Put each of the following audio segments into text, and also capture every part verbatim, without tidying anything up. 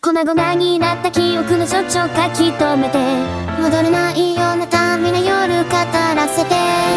粉々になった記憶の象徴書き留めて、戻れないような旅の夜語らせて。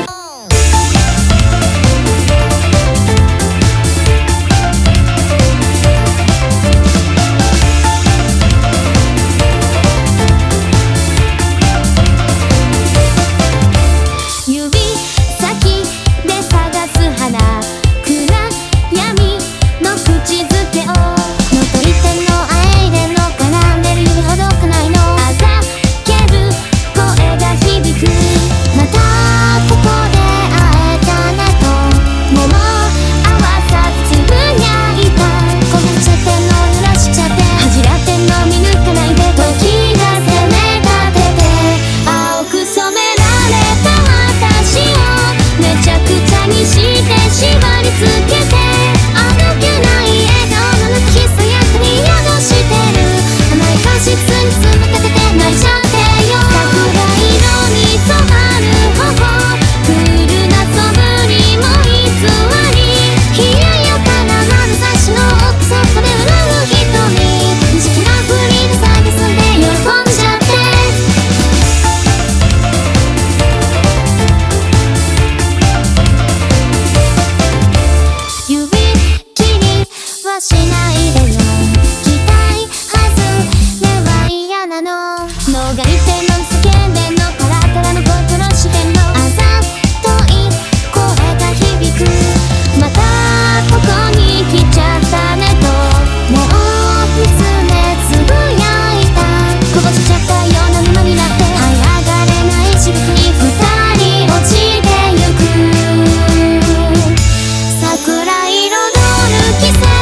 しないでよ、期待外れは嫌なの。もがいての叫んでのパラパラの心してのあざとい声が響く。またここに来ちゃったねと目を見つめつぶやいた。こぼしちゃったような沼になって這い上がれない刺激に二人落ちてゆく。桜彩る季節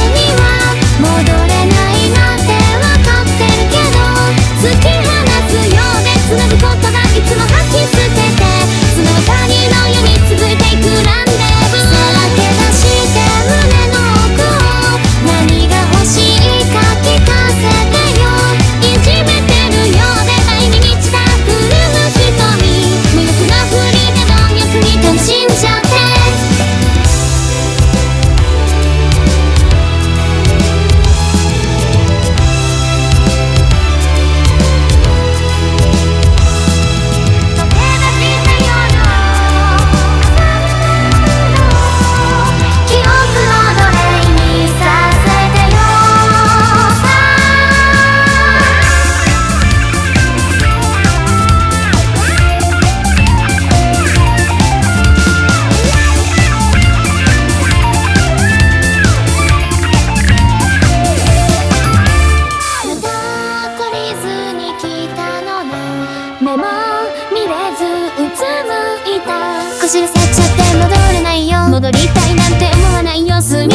目も見れずうつむいた。走らせちゃって戻れないよ、戻りたいなんて思わないよ。